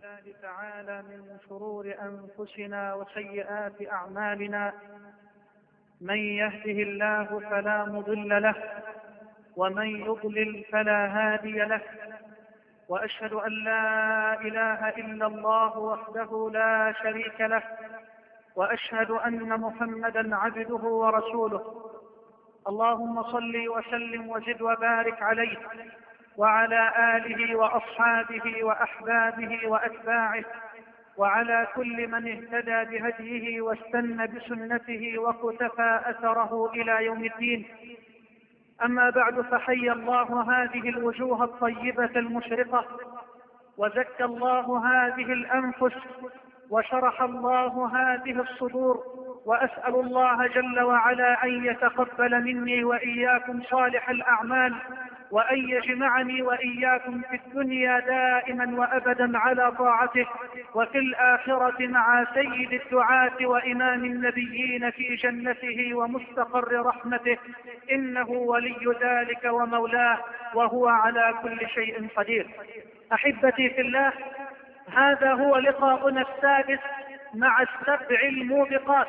الله تعالى من شرور أنفسنا وسيئات أعمالنا. من يهده الله فلا مضل له، ومن يضلل فلا هادي له. وأشهد أن لا إله إلا الله وحده لا شريك له، وأشهد أن محمدا عبده ورسوله. اللهم صل وسلم وزد وبارك عليه وعلى آله وأصحابه وأحبابه وأتباعه، وعلى كل من اهتدى بهديه واستنى بسنته وقتفى أثره إلى يوم الدين. أما بعد، فحي الله هذه الوجوه الطيبة المشرقة، وزكى الله هذه الأنفس، وشرح الله هذه الصدور. وأسأل الله جل وعلا أن يتقبل مني وإياكم صالح الأعمال، وأن يجمعني وإياكم في الدنيا دائما وأبدا على طاعته، وفي الآخرة مع سيد الدعاة وإمام النبيين في جنته ومستقر رحمته، إنه ولي ذلك ومولاه، وهو على كل شيء قدير. أحبتي في الله، هذا هو لقاؤنا السادس مع السبع الموبقات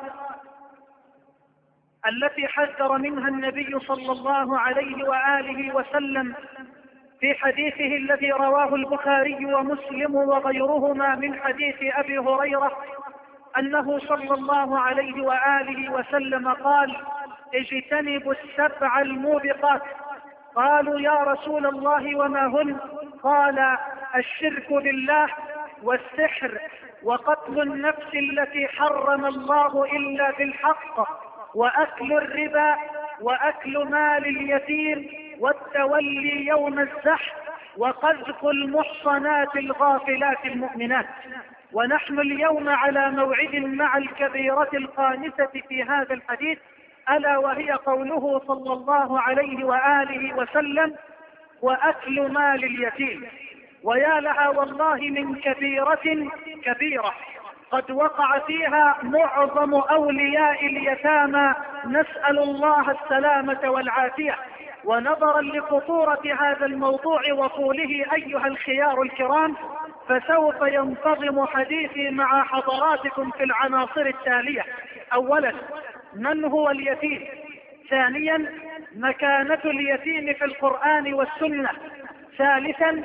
التي حذر منها النبي صلى الله عليه وآله وسلم في حديثه الذي رواه البخاري ومسلم وغيرهما من حديث أبي هريرة، أنه صلى الله عليه وآله وسلم قال: اجتنبوا السبع الموبقات. قالوا: يا رسول الله وما هن؟ قال: الشرك بالله، والسحر، وقتل النفس التي حرم الله إلا بالحق، وأكل الربا، وأكل مال اليتيم، والتولي يوم الزحف، وقذف المحصنات الغافلات المؤمنات. ونحن اليوم على موعد مع الكبيرة الخامسة في هذا الحديث، ألا وهي قوله صلى الله عليه وآله وسلم: وأكل مال اليتيم. ويا لها والله من كبيرة كبيرة قد وقع فيها معظم أولياء اليتامى، نسأل الله السلامة والعافية. ونظرا لخطورة هذا الموضوع وطوله أيها الخيار الكرام، فسوف ينتظم حديثي مع حضراتكم في العناصر التالية: أولا، من هو اليتيم؟ ثانيا، مكانة اليتيم في القرآن والسنة. ثالثا،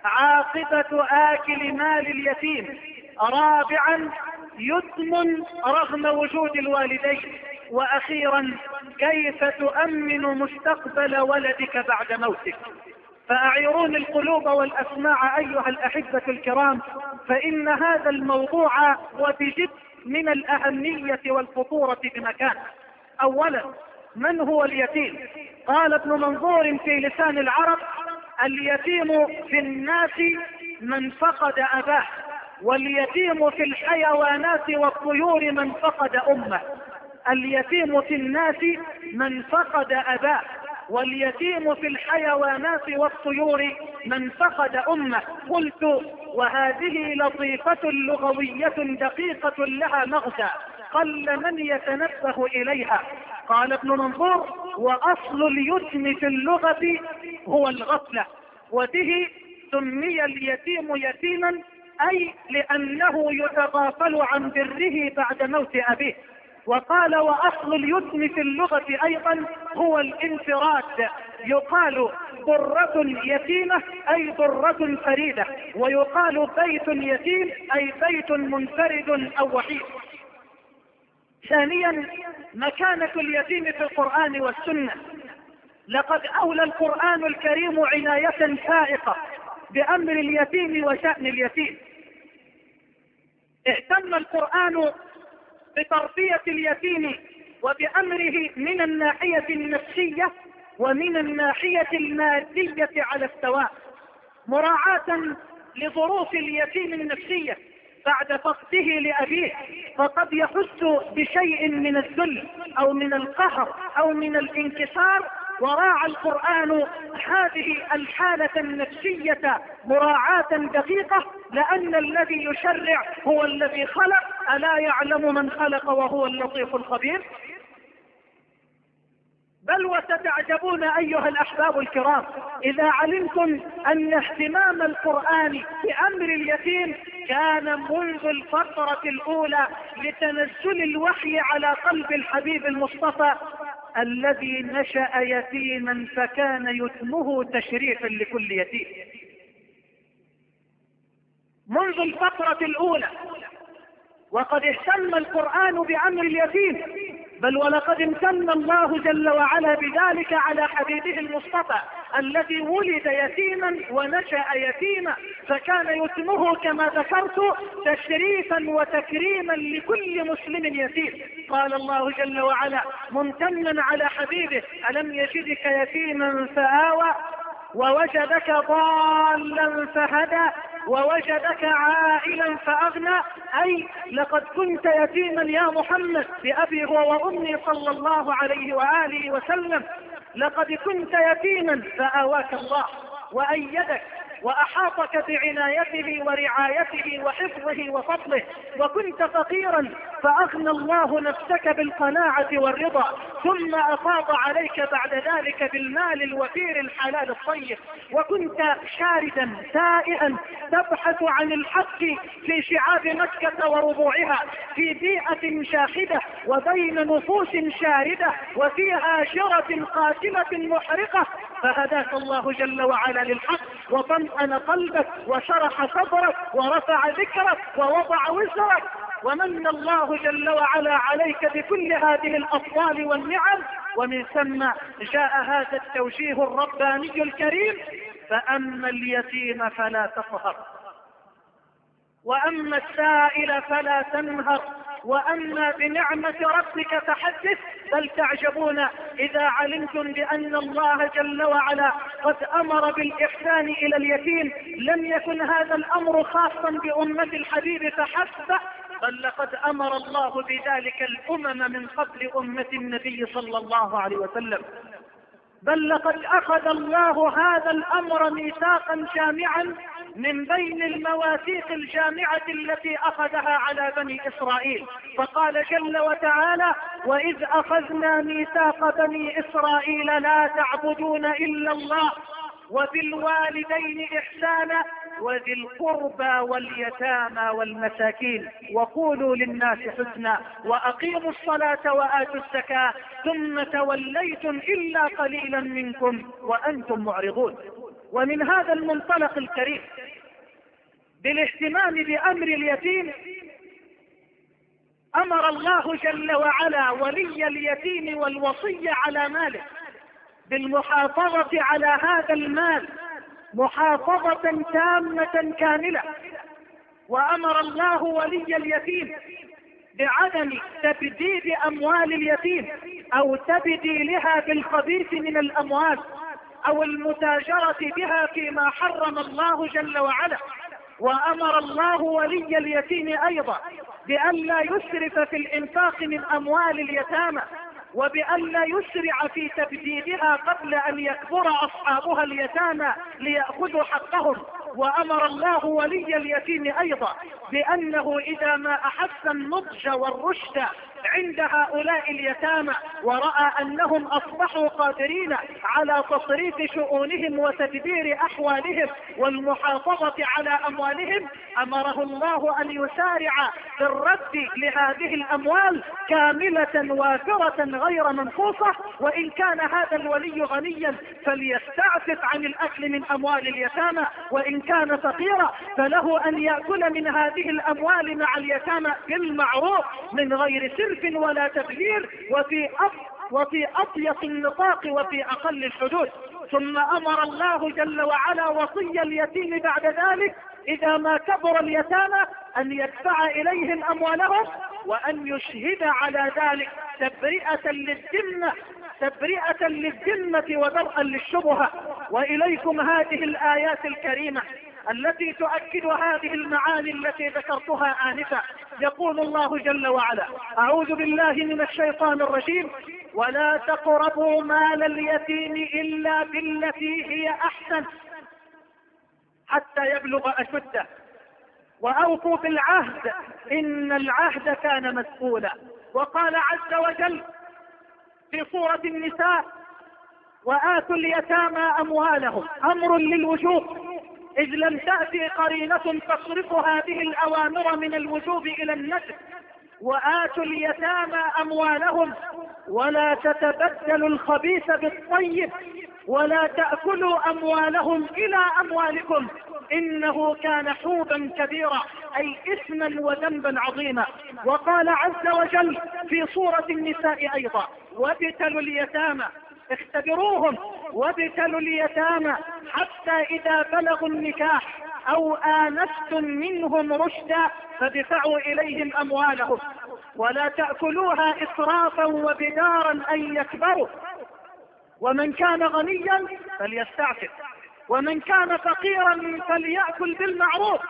عاقبة آكل مال اليتيم. رابعا، يتم رغم وجود الوالدين. وأخيرا، كيف تؤمن مستقبل ولدك بعد موتك. فأعيرون القلوب والأسماع أيها الأحبة الكرام، فإن هذا الموضوع وبجد من الأهمية والخطورة بمكان. أولا، من هو اليتيم؟ قال ابن منظور في لسان العرب: اليتيم في الناس من فقد أباه، واليتيم في الحيوانات والطيور من فقد أمه. اليتيم في الناس من فقد أباه، واليتيم في الحيوانات والطيور من فقد أمه. قلت: وهذه لطيفة لغوية دقيقة لها مغزى قل من يتنبه إليها. قال ابن منظور: وأصل اليتم في اللغة هو الغفلة، وبه سمي اليتيم يتيما، أي لأنه يتغافل عن بره بعد موت أبيه. وقال: وأصل اليتم في اللغة أيضا هو الانفراد، يقال ضرة يتيمة أي ضرة فريدة، ويقال بيت يتيم أي بيت منفرد أو وحيد. ثانيا، مكانة اليتيم في القرآن والسنة. لقد أولى القرآن الكريم عناية فائقة بأمر اليتيم وشأن اليتيم. اهتم القرآن بتربية اليتيم وبأمره من الناحية النفسية ومن الناحية المادية على السواء، مراعاة لظروف اليتيم النفسية بعد فقده لأبيه، فقد يحس بشيء من الذل أو من القهر أو من الانكسار، وراعى القرآن هذه الحالة النفسية مراعاة دقيقة، لأن الذي يشرع هو الذي خلق. ألا يعلم من خلق وهو اللطيف الخبير؟ بل وستعجبون أيها الأحباب الكرام إذا علمتم أن اهتمام القرآن بأمر اليتيم كان منذ الفترة الأولى لتنزل الوحي على قلب الحبيب المصطفى الذي نشأ يتيما فكان يتمه تشريفا لكل يتيم. منذ الفترة الأولى وقد اهتم القرآن بأمر اليتيم، بل ولقد امتن الله جل وعلا بذلك على حبيبه المصطفى الذي ولد يتيما ونشأ يتيما فكان يتمه كما ذكرت تشريفا وتكريما لكل مسلم يتيم. قال الله جل وعلا ممتنا على حبيبه ألم يجدك يتيما فآوى ووجدك ضالا فهدى ووجدك عائلا فأغنى، أي لقد كنت يتيما يا محمد بأبي هو وأمي صلى الله عليه وآله وسلم، لقد كنت يتيما فآواك الله وأيدك وأحاطك بعنايته ورعايته وحفظه وفضله، وكنت فقيرا فأغنى الله نفسك بالقناعة والرضا، ثم أفاض عليك بعد ذلك بالمال الوفير الحلال الطيب، وكنت شاردا سائحا تبحث عن الحق في شعاب مكة وربوعها في بيئة شاحدة وبين نفوس شاردة وفيها شرة قاتلة محرقة، فهداك الله جل وعلا للحق وطمأن قلبك وشرح صدرك ورفع ذكرك ووضع وزرك، ومن الله جل وعلا عليك بكل هذه الأفضال والنعم. ومن ثم جاء هذا التوجيه الرباني الكريم فأما اليتيم فلا تقهر وأما السائل فلا تنهر وأما بنعمة ربك فحدث. بل تعجبون إذا علمتم بأن الله جل وعلا قد أمر بالإحسان إلى اليتيم لم يكن هذا الأمر خاصا بأمة الحبيب فحسب، بل لقد أمر الله بذلك الأمم من قبل أمة النبي صلى الله عليه وسلم، بل لقد أخذ الله هذا الأمر ميثاقا جامعا من بين المواثيق الجامعة التي أخذها على بني إسرائيل، فقال جل وتعالى وإذ أخذنا ميثاق بني إسرائيل لا تعبدون إلا الله وبالوالدين إحسانا وذي القربى واليتامى والمساكين وقولوا للناس حسنا وأقيموا الصلاة وآتوا الزكاة ثم توليتم إلا قليلا منكم وأنتم معرضون. ومن هذا المنطلق الكريم بالاهتمام بأمر اليتيم أمر الله جل وعلا ولي اليتيم والوصي على ماله بالمحافظة على هذا المال محافظة تامة كاملة، وأمر الله ولي اليتيم بعدم تبديد أموال اليتيم أو تبديلها بالخبيث من الأموال أو المتاجرة بها فيما حرم الله جل وعلا. وأمر الله ولي اليتيم أيضا بأن لا يسرف في الإنفاق من أموال اليتامى وبأن لا يسرع في تبديدها قبل أن يكبر أصحابها اليتامى ليأخذوا حقهم. وأمر الله ولي اليتيم أيضا بأنه إذا ما أحس النضج والرشد عند هؤلاء اليتامى ورأى أنهم أصبحوا قادرين على تصريف شؤونهم وتدبير أحوالهم والمحافظة على أموالهم أمره الله أن يسارع في الرد لهذه الأموال كاملة وافرة غير منقوصة، وإن كان هذا الولي غنيا فليستعفف عن الأكل من أموال اليتامى، وإن كان فقيرا فله أن يأكل من هذه الأموال مع اليتامى بالمعروف من غير سرف ولا تبذير وفي أضيق النطاق وفي أقل الحدود. ثم أمر الله جل وعلا وصي اليتيم بعد ذلك إذا ما كبر اليتامى أن يدفع إليهم أموالهم وأن يشهد على ذلك تبرئة للذمة ودرءا للشبهة. وإليكم هذه الآيات الكريمة التي تؤكد هذه المعاني التي ذكرتها آنفا. يقول الله جل وعلا أعوذ بالله من الشيطان الرجيم ولا تقربوا مال اليتيم إلا بالتي هي أحسن حتى يبلغ أشده وأوفوا بالعهد إن العهد كان مسؤولا. وقال عز وجل في سورة النساء: وآتوا اليتامى أموالهم، أمر للوجوب، إذ لم تأتي قرينة تصرف هذه الأوامر من الوجوب إلى الندب. وآتوا اليتامى أموالهم ولا تتبدلوا الخبيث بالطيب ولا تأكلوا أموالهم إلى أموالكم إنه كان حوبا كبيرا، أي إثما وذنبا عظيما. وقال عز وجل في سورة النساء أيضا: وابتلوا اليتامى، اختبروهم، وابتلوا اليتامى حتى إذا بلغوا النكاح أو آنستم منهم رشدا فادفعوا إليهم أموالهم ولا تأكلوها إسرافا وبدارا أن يكبروا، ومن كان غنيا فليستعفف ومن كان فقيرا فليأكل بالمعروف،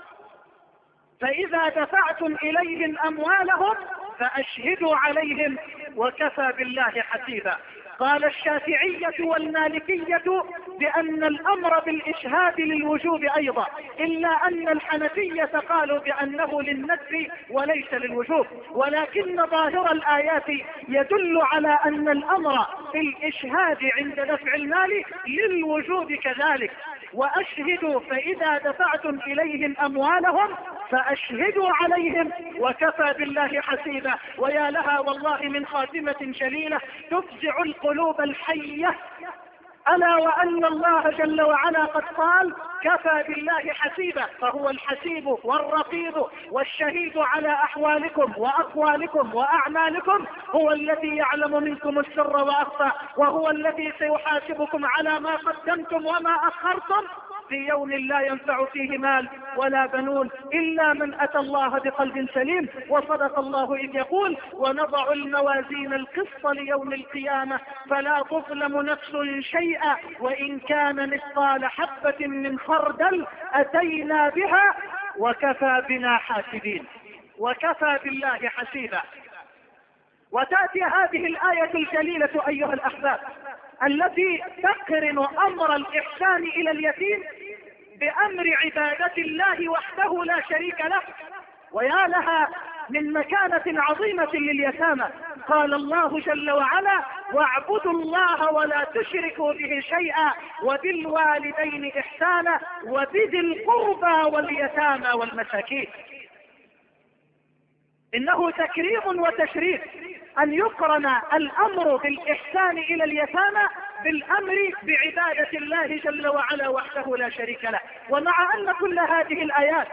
فإذا دفعتم إليهم أموالهم فأشهدوا عليهم وكفى بالله حسيبا. قال الشافعية والمالكية بأن الأمر بالإشهاد للوجوب أيضا، إلا أن الحنفية قالوا بأنه للندب وليس للوجوب، ولكن ظاهر الآيات يدل على أن الأمر بالإشهاد عند دفع المال للوجوب كذلك. وأشهدوا، فإذا دفعتم إليهم أموالهم فأشهدوا عليهم وكفى بالله حسيبا. ويا لها والله من خاتمة جليلة تفزع القلوب الحية، ألا وأن الله جل وعلا قد قال: كفى بالله حسيبا، فهو الحسيب والرقيب والشهيد على أحوالكم وأقوالكم وأعمالكم، هو الذي يعلم منكم السر وأخفى، وهو الذي سيحاسبكم على ما قدمتم وما أخرتم في يوم لا ينفع فيه مال ولا بنون إلا من أتى الله بقلب سليم. وصدق الله إذ يقول: ونضع الموازين القسط ليوم القيامة فلا تظلم نفس شيئا وإن كان مثقال حبة من خردل أتينا بها وكفى بنا حاسبين وكفى بالله حسيبا. وتأتي هذه الآية الجليلة أيها الأحباب التي تقرن أمر الإحسان إلى اليتيم بأمر عبادة الله وحده لا شريك له، ويا لها من مكانة عظيمة لليتامى. قال الله جل وعلا: واعبدوا الله ولا تشركوا به شيئا وبالوالدين إحسانا وبذي القربى واليتامى والمساكين. إنه تكريم وتشريف أن يقرن الأمر بالإحسان إلى اليتامى بالأمر بعبادة الله جل وعلا وحده لا شريك له. ومع أن كل هذه الآيات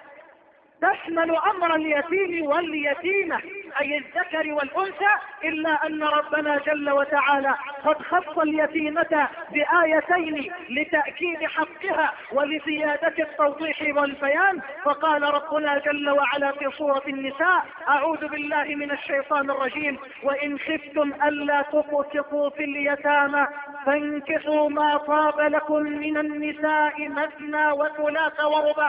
تشمل أمر اليتيم واليتيمة أي الذكر والأنثى، إلا أن ربنا جل وتعالى قد خص اليتيمة بآيتين لتأكيد حقها ولزيادة التوضيح والبيان. فقال ربنا جل وعلا في سورة النساء: أعوذ بالله من الشيطان الرجيم: وإن خفتم ألا تقسطوا في اليتامى فانكحوا ما طاب لكم من النساء مثنى وثلاث ورباع.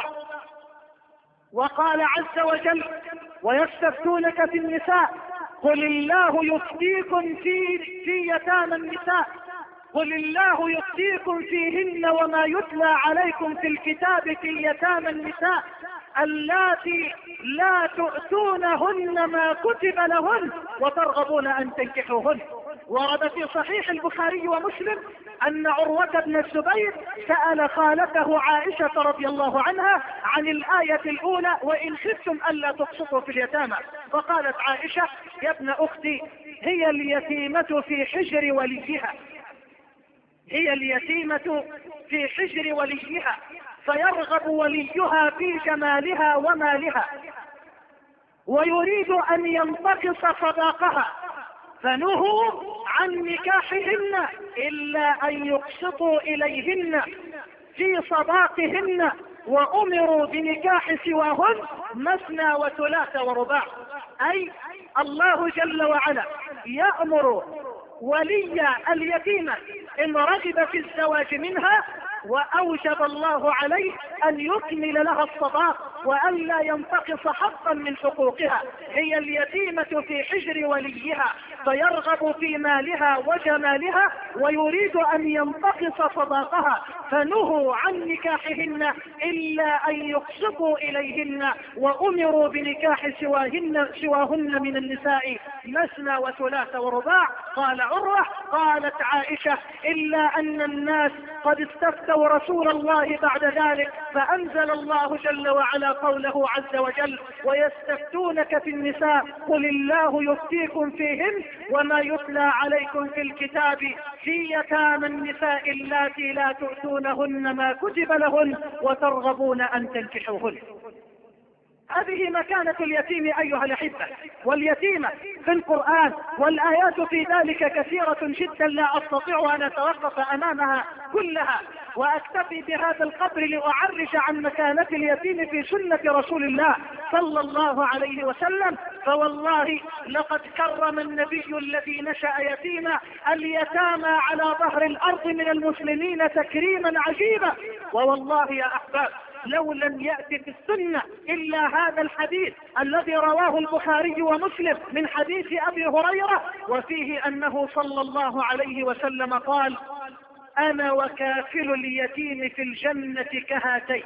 وقال عز وجل: ويستفتونك في النساء قل الله يفتيكم في يتامى النساء قل الله يفتيكم فيهن وما يتلى عليكم في الكتاب في يتامى النساء اللاتي لا تؤتونهن ما كتب لهن وترغبون أن تنكحوهن. ورد في صحيح البخاري ومسلم أن عروة بن الزبير سأل خالته عائشة رضي الله عنها عن الآية الأولى: وإن خفتم ألا تقسطوا في اليتامى، فقالت عائشة: يا ابن أختي، هي اليتيمة في حجر وليها، هي اليتيمة في حجر وليها، فيرغب وليها في جمالها ومالها ويريد أن ينتقص صداقها، فنهوا عن نكاحهن إلا أن يقسطوا إليهن في صداقهن وأمروا بنكاح سواهن مثنى وثلاث ورباع. أي الله جل وعلا يأمر ولي اليتيمة إن رغب في الزواج منها، وأوجب الله عليه أن يكمل لها الصداق وأن لا ينتقص حقا من حقوقها. هي اليتيمة في حجر وليها، فيرغب في مالها وجمالها ويريد أن ينتقص صداقها، فنهوا عن نكاحهن إلا أن يقسطوا إليهن، وأمروا بنكاح سواهن من النساء مثنى وثلاث ورباع. قال عروة: قالت عائشة: إلا أن الناس قد استفتوا رسول الله بعد ذلك، فأنزل الله جل وعلا قوله عز وجل: ويستفتونك في النساء قل الله يفتيكم فيهن وما يتلى عليكم في الكتاب في يتامى النساء اللاتي لا تؤتونهن ما كتب لهن وترغبون أن تنكحوهن. هذه مكانة اليتيم أيها الأحبة، واليتيمة في القرآن والآيات في ذلك كثيرة جدا لا أستطيع أن أتوقف أمامها كلها، وأكتفي بهذا القدر لأعرج عن مكانة اليتيم في سنة رسول الله صلى الله عليه وسلم. فوالله لقد كرم النبي الذي نشأ يتيما اليتامى على ظهر الأرض من المسلمين تكريما عجيبا. ووالله يا أحباب لو لم يأتي في السنة إلا هذا الحديث الذي رواه البخاري ومسلم من حديث أبي هريرة، وفيه أنه صلى الله عليه وسلم قال: أنا وكافل اليتيم في الجنة كهاتين.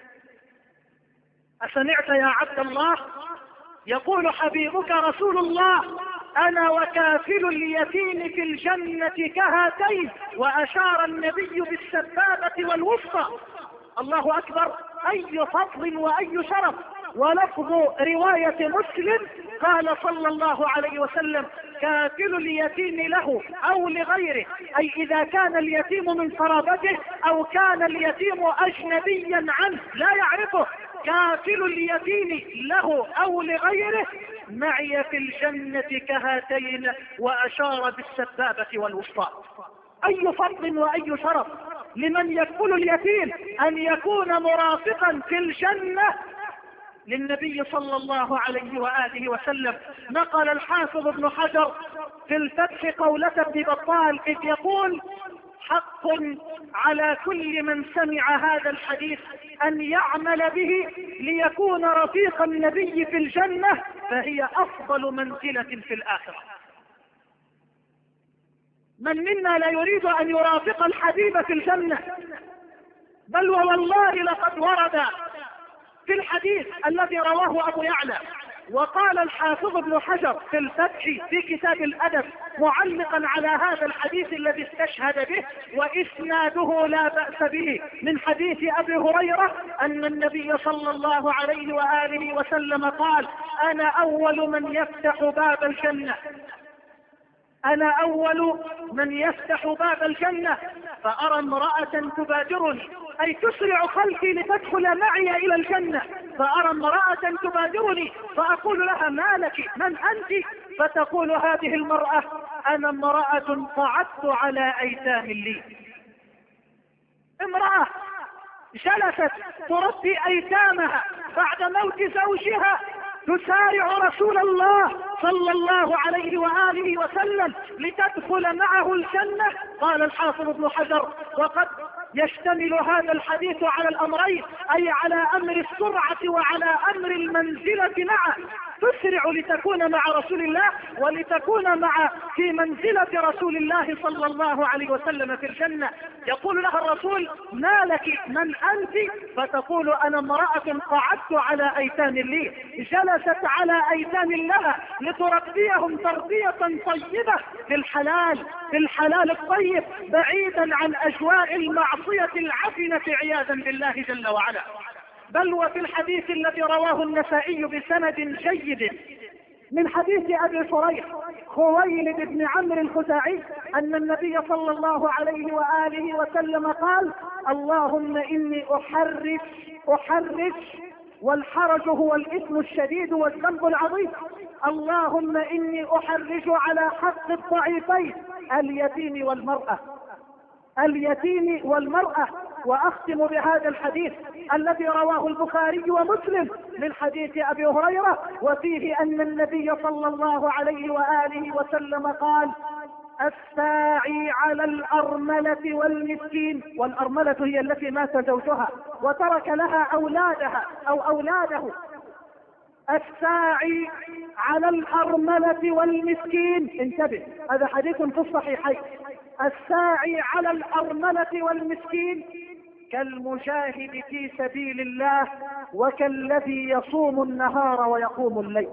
أسمعت يا عبد الله؟ يقول حبيبك رسول الله: أنا وكافل اليتيم في الجنة كهاتين، وأشار النبي بالسبابة والوسطى. الله أكبر، أي فضل وأي شرف. ولفظ رواية مسلم قال صلى الله عليه وسلم: كافل اليتيم له أو لغيره، أي إذا كان اليتيم من قرابته أو كان اليتيم أجنبيا عنه لا يعرفه، كافل اليتيم له أو لغيره معي في الجنة كهاتين، وأشار بالسبابة والوسطى. أي فضل وأي شرف لمن يكفل اليتيم أن يكون مرافقا في الجنة للنبي صلى الله عليه وآله وسلم. نقل الحافظ ابن حجر في الفتح قولة ابن بطال إذ يقول: حق على كل من سمع هذا الحديث أن يعمل به ليكون رفيق النبي في الجنة، فهي أفضل منزلة في الآخرة. من منا لا يريد أن يرافق الحبيب في الجنة؟ بل والله لقد ورد في الحديث الذي رواه أبو يعلى، وقال الحافظ ابن حجر في الفتح في كتاب الأدب معلقا على هذا الحديث الذي استشهد به وإسناده لا بأس به، من حديث أبي هريرة أن النبي صلى الله عليه وآله وسلم قال: أنا أول من يفتح باب الجنة، أنا أول من يفتح باب الجنة، فأرى امرأة تبادرني، أي تسرع خلفي لتدخل معي إلى الجنة، فأرى امرأة تبادرني فأقول لها: ما لك؟ من أنت؟ فتقول هذه المرأة: أنا امرأة قعدت على أيتام لي. امرأة جلست تربي أيتامها بعد موت زوجها، تسارع رسول الله صلى الله عليه وآله وسلم لتدخل معه الجنة. قال الحافظ ابن حجر: وقد يشتمل هذا الحديث على الأمرين، أي على أمر السرعة وعلى أمر المنزلة معه، تسرع لتكون مع رسول الله ولتكون في منزلة رسول الله صلى الله عليه وسلم في الجنة. يقول لها الرسول: ما لك؟ من أنت؟ فتقول: أنا امرأة قعدت على أيتام لي، جلست على أيتام لها لتربيهم تربية طيبة في الحلال الطيب، بعيدا عن أجواء المعصية العفنة عياذا بالله جل وعلا. بل وفي الحديث الذي رواه النسائي بسند جيد من حديث أبي شريح خويلد بن عمرو الخزاعي أن النبي صلى الله عليه وآله وسلم قال: اللهم إني أحرج، والحرج هو الإثم الشديد والذنب العظيم، اللهم إني أحرج على حق الضعيفين اليتيم والمرأة. وأختم بهذا الحديث الذي رواه البخاري ومسلم من حديث أبي هريرة، وفيه أن النبي صلى الله عليه وآله وسلم قال: الساعي على الأرملة والمسكين، والأرملة هي التي مات زوجها وترك لها أولاده، الساعي على الأرملة والمسكين، انتبه هذا حديث في الصحيحين، الساعي على الأرملة والمسكين كالمجاهد في سبيل الله وكالذي يصوم النهار ويقوم الليل.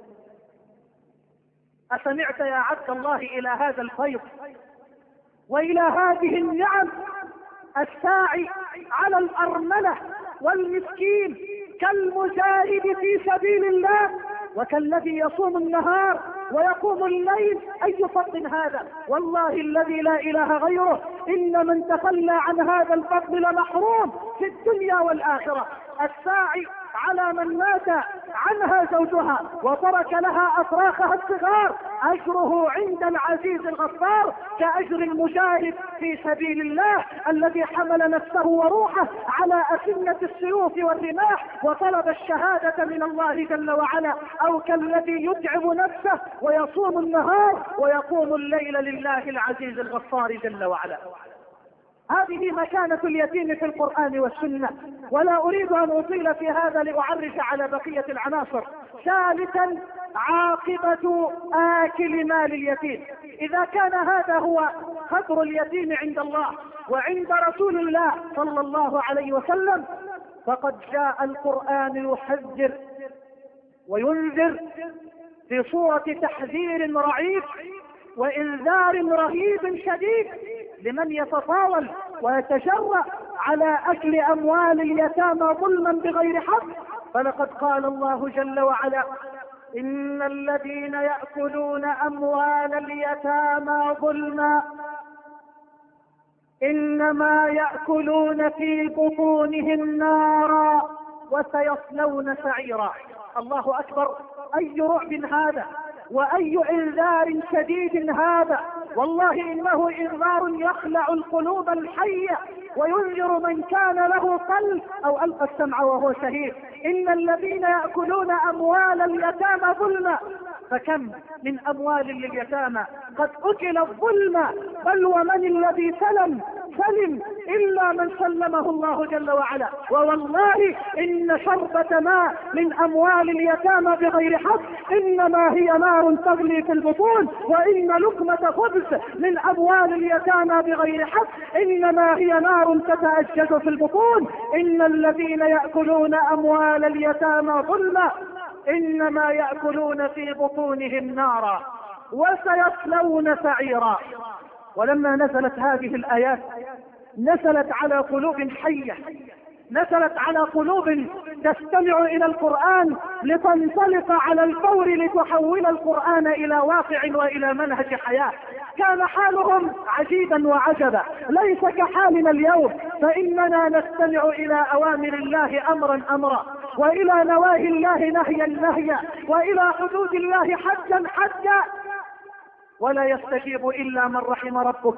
أسمعت يا عبد الله إلى هذا الخير وإلى هذه النعم؟ الساعي على الأرملة والمسكين كالمجاهد في سبيل الله وكالذي يصوم النهار ويقوم الليل. أي فضل هذا؟ والله الذي لا إله غيره إن من تخلى عن هذا الفضل لمحروم في الدنيا والآخرة. الساعي على من مات عنها زوجها وترك لها أفراخها الصغار أجره عند العزيز الغفار كأجر المجاهد في سبيل الله الذي حمل نفسه وروحه على أسنة السيوف والرماح وطلب الشهادة من الله جل وعلا، أو كالذي يتعب نفسه ويصوم النهار ويقوم الليل لله العزيز الغفار جل وعلا. هذه مكانة اليتيم في القرآن والسنة، ولا أريد أن أطيل في هذا لأعرج على بقية العناصر. ثالثا عاقبة آكل مال اليتيم. إذا كان هذا هو قدر اليتيم عند الله وعند رسول الله صلى الله عليه وسلم، فقد جاء القرآن يحذر وينذر في صورة تحذير رعيب وإنذار رهيب شديد لمن يتطاول ويتجرأ على أكل أموال اليتامى ظلما بغير حق. فلقد قال الله جل وعلا: إن الذين يأكلون أموال اليتامى ظلما إنما يأكلون في بطونهم نارا وسيصلون سعيرا. الله أكبر! أي رعب هذا وأي إنذار شديد هذا! والله إنه إنذار يخلع القلوب الحية وينذر من كان له قلب أو ألقى السمع وهو شهيد. إن الذين يأكلون أموال اليتامى ظلما، فكم من أموال لليتامى قد أكل الظلم، بل ومن الذي سلم إلا من سلمه الله جل وعلا. ووالله إن شربة ماء من أموال اليتامى بغير حق إنما هي نار تغلي في البطون، وإن لقمة خبز من أموال اليتامى بغير حق إنما هي نار تتأجج في البطون. إن الذين يأكلون أموال اليتامى ظلما إنما يأكلون في بطونهم نارا وسيصلون سعيرا. ولما نزلت هذه الآيات نزلت على قلوب حية، نزلت على قلوب تستمع إلى القرآن لتنطلق على الفور لتحول القرآن إلى واقع وإلى منهج حياة. كان حالهم عجيبا وعجبا، ليس كحالنا اليوم، فإننا نستمع إلى أوامر الله أمرا وإلى نواهي الله نهيا وإلى حدود الله حدا ولا يستجيب إلا من رحم ربك.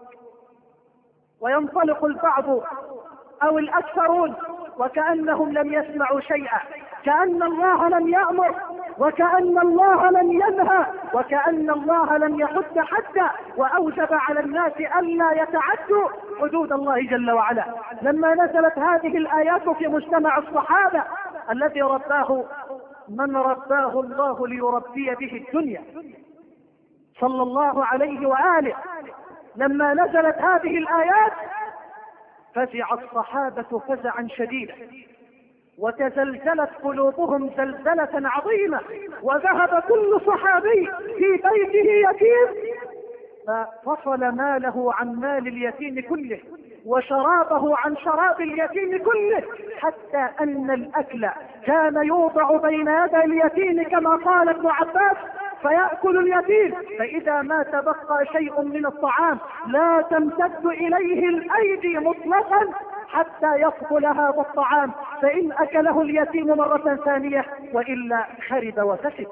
وينطلق البعض أو الأكثرون وكأنهم لم يسمعوا شيئا، كأن الله لم يأمر وكأن الله لم ينهى وكأن الله لم يحد حدا وأوجب على الناس ألا يتعدوا حدود الله جل وعلا. لما نزلت هذه الآيات في مجتمع الصحابة الذي رباه من رباه الله ليربي به الدنيا صلى الله عليه وآله، لما نزلت هذه الآيات فزع الصحابة فزعا شديدا وتزلزلت قلوبهم زلزلة عظيمة، وذهب كل صحابي في بيته يتيم ففصل ماله عن مال اليتيم كله وشرابه عن شراب اليتيم كله، حتى أن الأكل كان يوضع بين يدي اليتيم كما قال ابن عباس فيأكل اليتيم، فإذا ما تبقى شيء من الطعام لا تمتد إليه الأيدي مطلقا حتى يفضل هذا الطعام، فإن أكله اليتيم مرة ثانية وإلا خرب وفسد.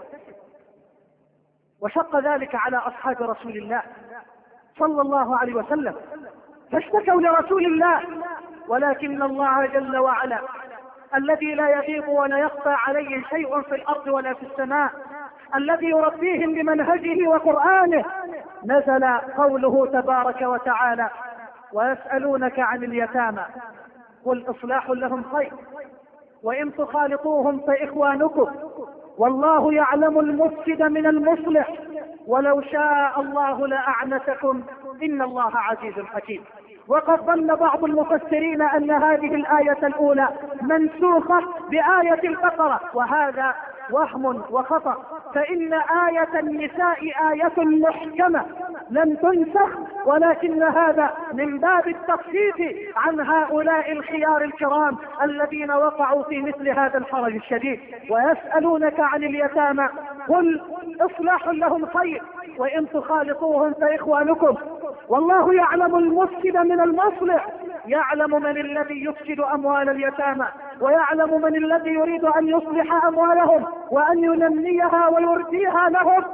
وشق ذلك على أصحاب رسول الله صلى الله عليه وسلم، فاشتكوا لرسول الله، ولكن الله جل وعلا الذي لا يغيب ولا يخفى عليه شيء في الأرض ولا في السماء، الذي يربيهم بمنهجه وقرآنه، نزل قوله تبارك وتعالى: ويسألونك عن اليتامى قل إصلاح لهم خير وإن تخالطوهم فإخوانكم والله يعلم المفسد من المصلح، ولو شاء الله لأعنتكم إن الله عزيز حكيم. وقد ظن بعض المفسرين أن هذه الآية الأولى منسوخة بآية البقرة، وهذا وهم وخطأ، فإن آية النساء آية محكمة لم تنسخ، ولكن هذا من باب التخفيف عن هؤلاء الخيار الكرام الذين وقعوا في مثل هذا الحرج الشديد. ويسألونك عن اليتامى قل إصلاح لهم خير وإن تخالطوهم فإخوانكم، والله يعلم المفسد من المصلح، يعلم من الذي يفسد أموال اليتامى، ويعلم من الذي يريد أن يصلح أموالهم وأن ينميها ويرديها لهم،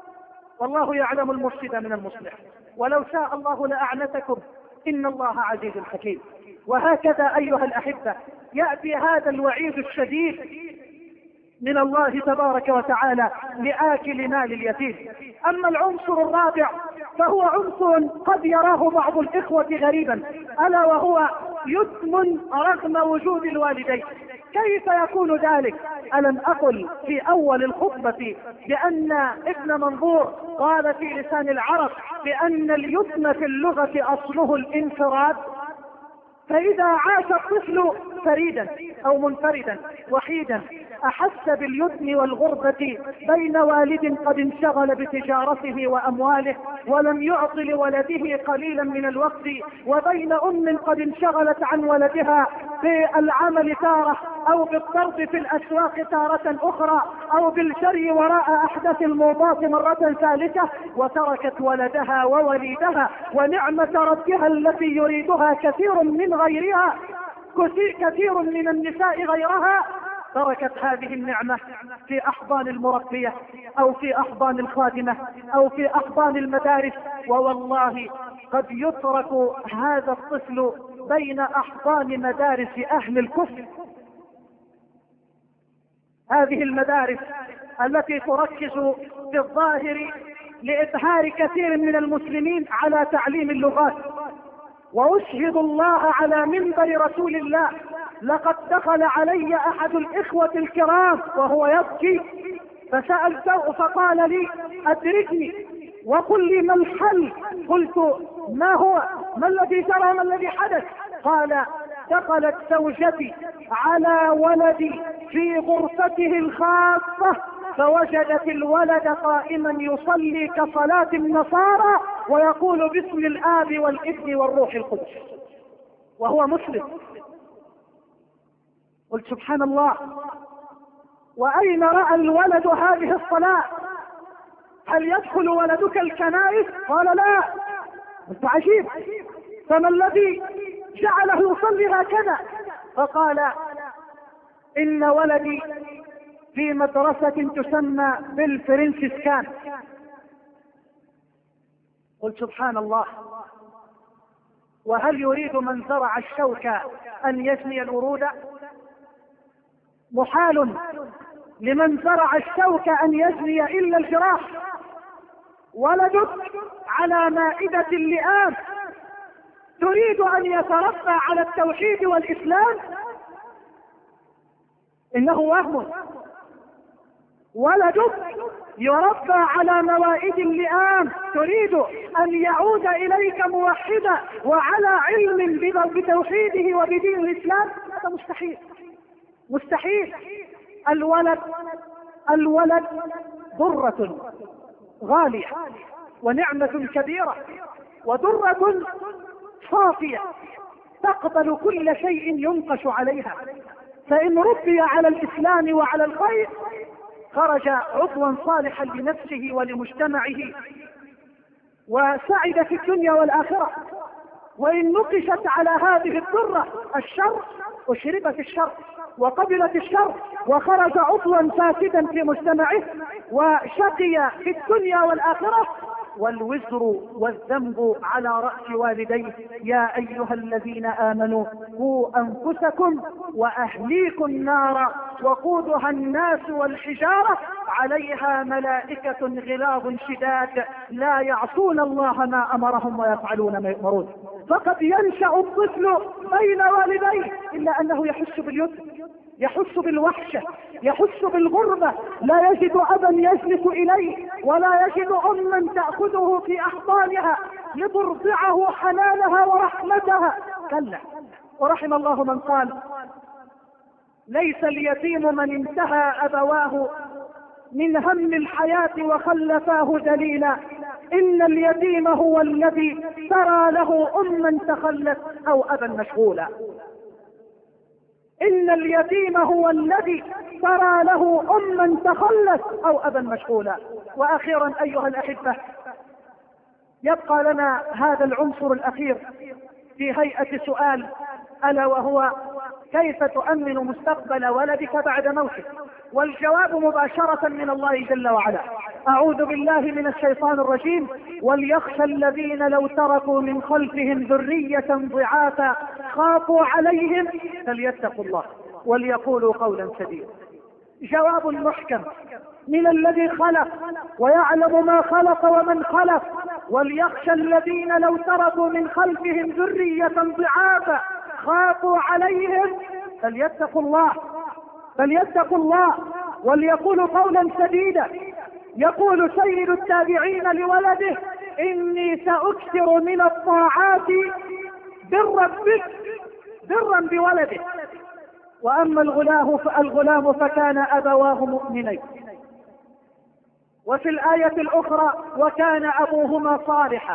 والله يعلم المفسد من المصلح، ولو شاء الله لأعنتكم إن الله عزيز حكيم. وهكذا أيها الأحبة يأتي هذا الوعيد الشديد من الله تبارك وتعالى لآكل مال اليتيم. أما العنصر الرابع فهو عنصر قد يراه بعض الإخوة غريبا، ألا وهو يتم رغم وجود الوالدين. كيف يكون ذلك؟ ألم أقل في أول الخطبة بأن ابن منظور قال في لسان العرب بأن اليتم في اللغة أصله الانفراد؟ فإذا عاش الطفل فريدا أو منفردا وحيدا أحس باليتم والغربة بين والد قد انشغل بتجارته وأمواله ولم يعط لولده قليلا من الوقت، وبين أم قد انشغلت عن ولدها بالعمل تارة أو بالطرد في الأسواق تارة أخرى أو بالجري وراء أحدث الموضات مرة ثالثة، وتركت ولدها ووليدها ونعمة ربها التي يريدها كثير من غيرها، كثير من النساء غيرها، تركت هذه النعمة في أحضان المربية أو في أحضان الخادمة أو في أحضان المدارس، ووالله قد يترك هذا الطفل بين أحضان مدارس أهل الكفر. هذه المدارس التي تركز في الظاهر لإبهار كثير من المسلمين على تعليم اللغات، وأشهد الله على منبر رسول الله لقد دخل علي أحد الإخوة الكرام وهو يبكي فسألته فقال لي أدركني وقل لي ما الحل. قلت ما الذي جرى ما الذي حدث؟ قال دخلت زوجتي على ولدي في غرفته الخاصة فوجدت الولد قائما يصلي كصلاة النصارى ويقول باسم الآب والابن والروح القدس وهو مسلم. قلت سبحان الله، وأين رأى الولد هذه الصلاة؟ هل يدخل ولدك الكنائس؟ قال لا. قلت عجيب، فما الذي جعله يصلي هكذا؟ فقال إن ولدي في مدرسة تسمى بالفرنسيسكان. قلت سبحان الله، وهل يريد من زرع الشوك أن يجني الورود؟ محال لمن زرع الشوك أن يجني إلا الجراح. ولدك على مائدة اللئام تريد أن يتربى على التوحيد والإسلام؟ إنه وهم. ولدك يربى على موائد اللئام تريد أن يعود إليك موحدا وعلى علم بتوحيده وبدين الإسلام؟ هذا مستحيل، مستحيل. الولد ضرة غالية ونعمة كبيرة ودرة صافية تقبل كل شيء ينقش عليها، فإن ربي على الإسلام وعلى الخير خرج عضوا صالحا لنفسه ولمجتمعه وسعد في الدنيا والآخرة، وإن نقشت على هذه الضرة الشر أشربت الشر وقبلت الشر وخرج عضوا فاسدا في مجتمعه وشقي في الدنيا والآخرة، والوزر والذنب على رأس والديه. يا أيها الذين آمنوا قوا أنفسكم وأهليكم نارا وقودها الناس والحجارة عليها ملائكة غلاظ شداد لا يعصون الله ما أمرهم ويفعلون ما يؤمرون. فقد ينشأ الطفل بين والديه إلا أنه يحس باليتم، يحس بالوحشة، يحس بالغربة، لا يجد أبا يجلس إليه، ولا يجد أما تأخذه في أحضانها لترضعه حنانها ورحمتها. كلا، ورحم الله من قال: ليس اليتيم من انتهى أبواه من هم الحياة وخلفاه دليلا، إن اليتيم هو الذي ترى له أما تخلت أو أبا مشغولا. إن اليتيم هو الذي ترى له أما تخلت أو أبا مشغولا. وأخيرا أيها الأحبة، يبقى لنا هذا العنصر الأخير في هيئة سؤال، ألا وهو: كيف تؤمن مستقبل ولدك بعد موته؟ والجواب مباشرة من الله جل وعلا: أعوذ بالله من الشيطان الرجيم: وليخشى الذين لو تركوا من خلفهم ذرية ضعافا خافوا عليهم فليتقوا الله وليقولوا قولا سديدا. جواب محكم من الذي خلق ويعلم ما خلق ومن خلق: وليخشى الذين لو تركوا من خلفهم ذرية ضعافا خافوا عليهم فليتقوا الله وليقولوا قولا سديدا. يقول سيد التابعين لولده: إني سأكثر من الطاعات برا بولده. وأما الغلام فكان أبواه مؤمنين. وفي الآية الأخرى: وكان أبوهما صالحا.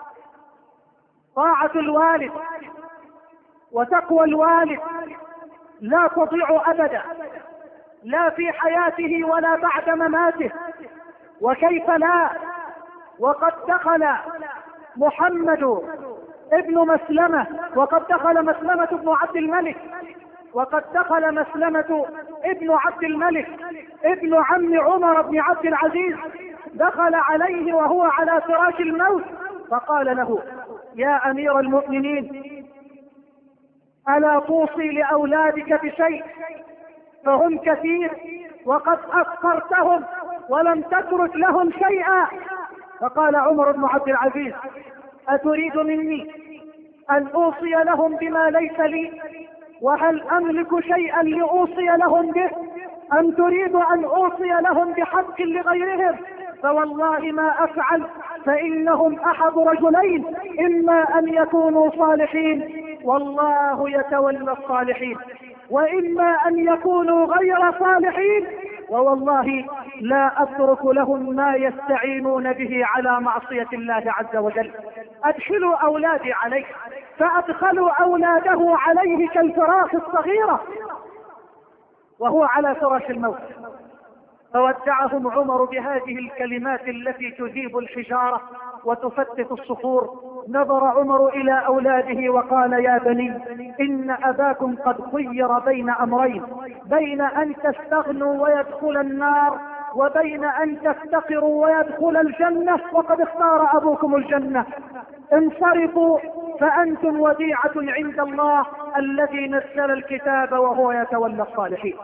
طاعة الوالد وتقوى الوالد لا تضيع أبدا، لا في حياته ولا بعد مماته. وكيف لا، وقد دخل محمد ابن مسلمة، وقد دخل مسلمة ابن عبد الملك، وقد دخل مسلمة ابن عبد الملك ابن عم عمر بن عبد العزيز، دخل عليه وهو على فراش الموت فقال له: يا أمير المؤمنين، ألا توصي لأولادك بشيء؟ فهم كثير وقد أفقرتهم ولم تترك لهم شيئا. فقال عمر بن عبد العزيز: أتريد مني أن أوصي لهم بما ليس لي؟ وهل أملك شيئا لأوصي لهم به؟ أم تريد أن أوصي لهم بحق لغيرهم؟ فوالله ما أفعل، فإنهم أحد رجلين: إما أن يكونوا صالحين والله يتولى الصالحين، وإما أن يكونوا غير صالحين ووالله لا أترك لهم ما يستعينون به على معصية الله عز وجل. أدخلوا أولادي عليه، فأدخلوا أولاده عليه كالفراخ الصغيرة وهو على فراش الموت. فودعهم عمر بهذه الكلمات التي تذيب الحجارة وتفتت الصخور. نظر عمر إلى أولاده وقال: يا بني، إن أباكم قد خير بين أمرين: بين أن تستغنوا ويدخل النار، وبين أن تفتقروا ويدخل الجنة، وقد اختار أبوكم الجنة. انصرفوا فأنتم وديعة عند الله الذي نزل الكتاب وهو يتولى الصالحين.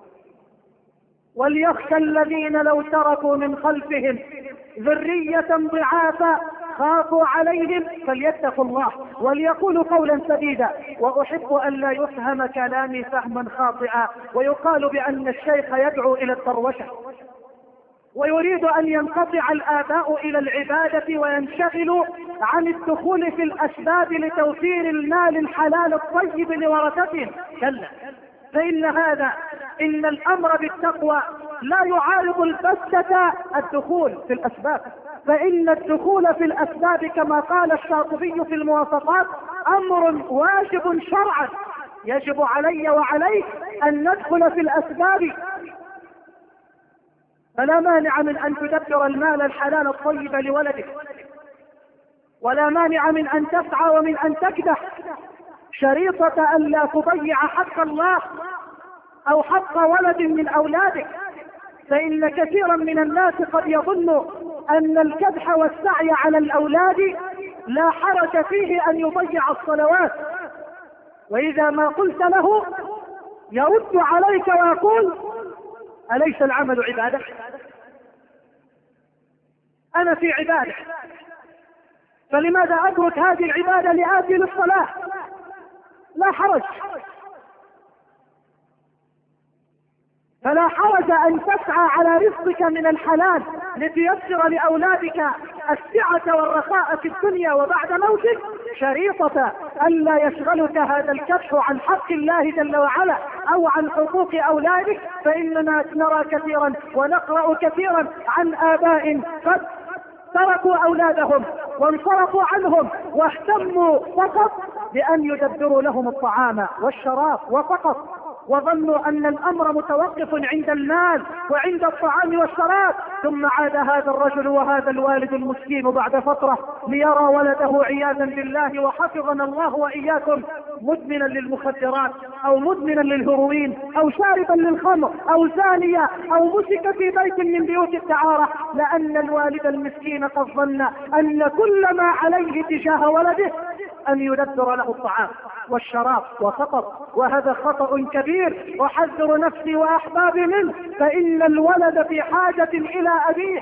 وليخشى الذين لو تركوا من خلفهم ذرية ضعافا خافوا عليهم فليتقوا الله وليقولوا قولا سديدا. وأحب أن لا يفهم كلامي فهما خاطئا ويقال بأن الشيخ يدعو إلى الطروشة ويريد أن ينقطع الآباء إلى العبادة وينشغلوا عن الدخول في الأسباب لتوفير المال الحلال الطيب لورثتهم. كلا، إن الأمر بالتقوى لا يعارض البتة الدخول في الأسباب، فإن الدخول في الأسباب كما قال الشاطبي في المواصفات أمر واجب شرعا، يجب علي وعليك أن ندخل في الأسباب. فلا مانع من أن تدبر المال الحلال الطيب لولدك، ولا مانع من أن تسعى ومن أن تكدح، شريطة أن لا تضيع حق الله أو حق ولد من أولادك. فإن كثيرا من الناس قد يظن أن الكدح والسعي على الأولاد لا حرج فيه أن يضيع الصلوات، وإذا ما قلت له يرد عليك ويقول: أليس العمل عبادة؟ أنا في عبادة، فلماذا أترك هذه العبادة لآتي للصلاة؟ لا حرج. فلا حرج أن تسعى على رزقك من الحلال لتيسر لأولادك السعة والرخاء في الدنيا وبعد موتك، شريطة ألا يشغلك هذا الكبح عن حق الله جل وعلا أو عن حقوق أولادك. فإننا نرى كثيرا ونقرأ كثيرا عن آباء قد تركوا أولادهم وانصرفوا عنهم واهتموا فقط بأن يدبروا لهم الطعام والشراب وفقط، وظنوا أن الأمر متوقف عند المال وعند الطعام والشراب. ثم عاد هذا الرجل وهذا الوالد المسكين بعد فترة ليرى ولده عياذا بالله وحفظنا الله وإياكم مدمنا للمخدرات أو مدمنا للهروين أو شاربا للخمر أو زانيا أو مسك في بيت من بيوت الدعارة، لأن الوالد المسكين قد ظن أن كل ما عليه تجاه ولده أن يدبر له الطعام والشراب وفقط. وهذا خطأ كبير، وحذر نفسي وأحبابي منه، فإن الولد في حاجة إلى أبيه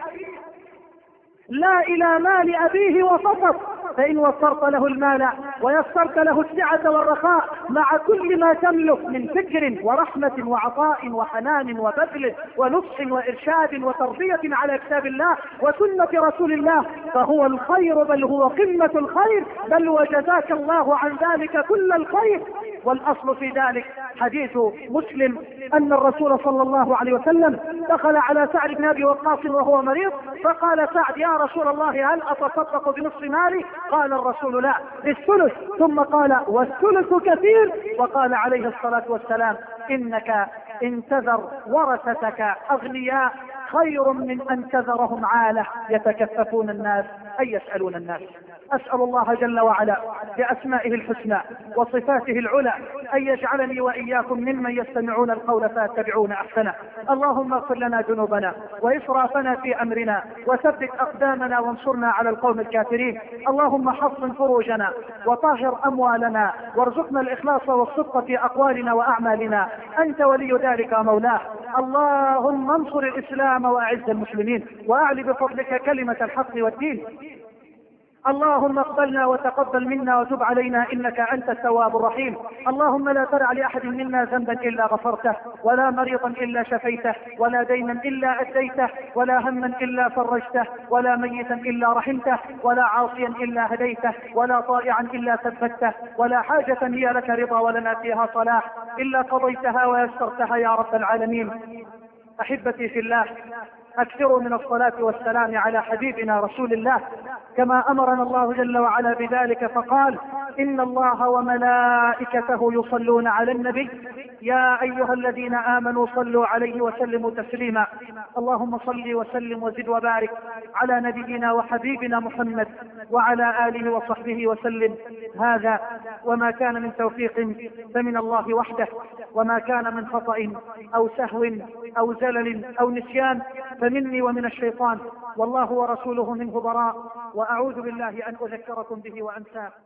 لا إلى مال أبيه وفقط. فإن وفرت له المال ويسرت له السعة والرخاء مع كل ما تملك من فكر ورحمة وعطاء وحنان وبذل ونصح وإرشاد وتربية على كتاب الله وسنة رسول الله، فهو الخير، بل هو قمة الخير، بل وجزاك الله عن ذلك كل الخير. والأصل في ذلك حديث مسلم أن الرسول صلى الله عليه وسلم دخل على سعد بن أبي وقاص وهو مريض، فقال سعد: يا رسول الله هل أتصدق بنصف مالي؟ قال الرسول: لا، بالثلث. ثم قال: والثلث كثير. وقال عليه الصلاة والسلام: إنك إن تذر ورثتك أغنياء خير من أن تذرهم عالة يتكففون الناس أي يسألون الناس. أسأل الله جل وعلا بأسمائه الحسنى وصفاته العلى أن يجعلني وإياكم ممن يستمعون القول فيتبعون أحسنه. اللهم اغفر لنا ذنوبنا وإسرافنا في أمرنا وثبت أقدامنا وانصرنا على القوم الكافرين. اللهم حصن فروجنا وطهر أموالنا وارزقنا الإخلاص والصدق في أقوالنا وأعمالنا، أنت ولي ذلك ومولاه. اللهم انصر الإسلام وأعز المسلمين وأعل بفضلك كلمة الحق والدين. اللهم اقبلنا وتقبل منا وتب علينا إنك أنت التواب الرحيم. اللهم لا تدع لأحد منا ذنبا إلا غفرته، ولا مريضا إلا شفيته، ولا دينا إلا أديته، ولا هما إلا فرجته، ولا ميتا إلا رحمته، ولا عاصيا إلا هديته، ولا طائعا إلا ثبته، ولا حاجة هي لك رضا ولنا فيها صلاح إلا قضيتها ويسرتها يا رب العالمين. أحبتي في الله، أكثروا من الصلاة والسلام على حبيبنا رسول الله كما أمرنا الله جل وعلا بذلك، فقال: إن الله وملائكته يصلون على النبي يا أيها الذين آمنوا صلوا عليه وسلموا تسليما. اللهم صل وسلم وزد وبارك على نبينا وحبيبنا محمد وعلى آله وصحبه وسلم. هذا وما كان من توفيق فمن الله وحده، وما كان من خطأ أو سهو أو زلل أو نسيان فمني ومن الشيطان، والله ورسوله منه براء، وأعوذ بالله أن أذكركم به وأنساه.